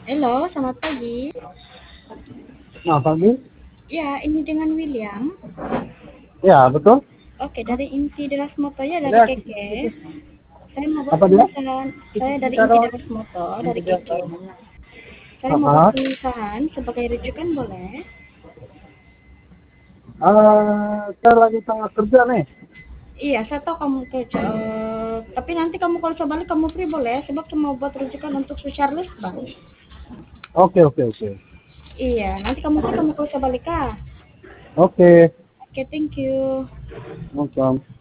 Halo, selamat pagi. Nah, pagi? Ya, ini dengan William. Ya, betul. Oke, dari Inti Deras Moto ya, dari Ada Keke. Saya mau buat apa dia? pemisahan. Saya dari Inti Deras Moto, dari Keke. Saya mau buat Aha. pemisahan sebagai rujukan boleh? Saya lagi tengah kerja nih. Iya, saya tahu kamu kerja. Tapi nanti kamu kalau saya balik kamu free boleh? Sebab saya mau buat rujukan untuk socialist bang. Oke, oke, oke. Iya, nanti kamu free kamu kalau saya balik kah? Oke, Oke, thank you. welcome.